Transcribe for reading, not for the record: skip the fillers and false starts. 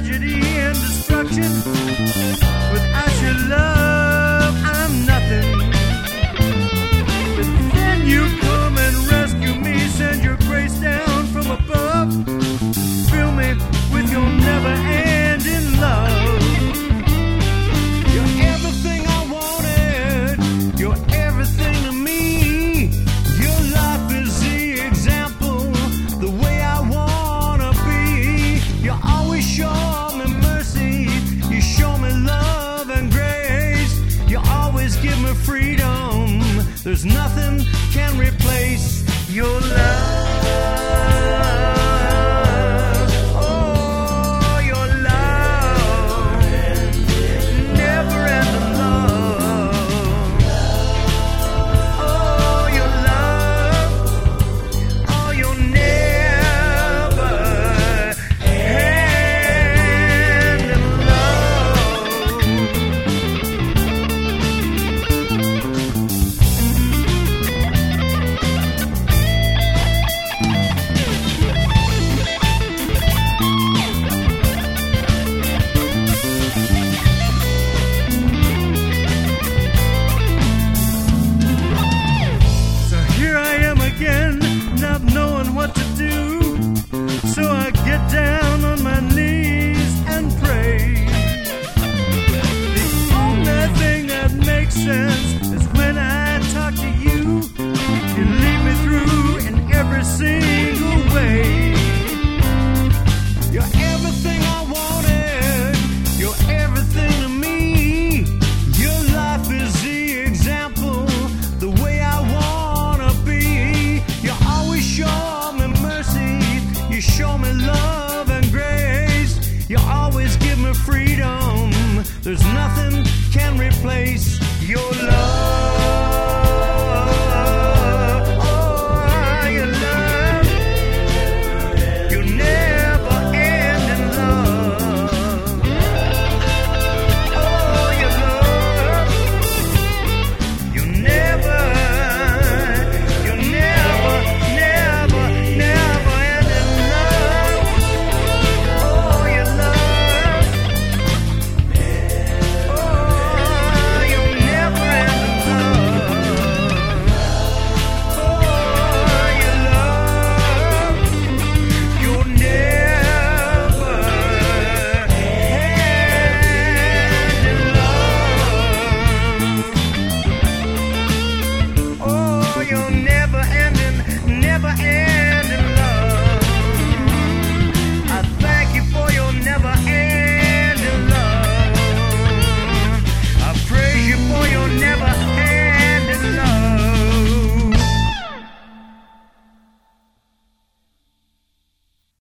tragedy and destruction. Without your love, I'm nothing. But then you come and rescue me, send your grace down from above, fill me with your never-ending love. You're everything I wanted, you're everything to me. Your life is the example, the way I wanna be. You always show me mercy, you show me love and grace. You always give me freedom, there's nothing can replace your love. Oh, your love, never-ending love. Oh, your love, oh, your never-ending love. So here I am again, not knowing what to do. So I get down on my knees and pray. The only thing that makes sense is when I talk to you. You lead me through in every single way. You're everything I wanted, you're everything to me. Your life is the example, the way I wanna be. You always show me mercy, you show me love and grace. You always give me freedom, there's nothing can replace your love.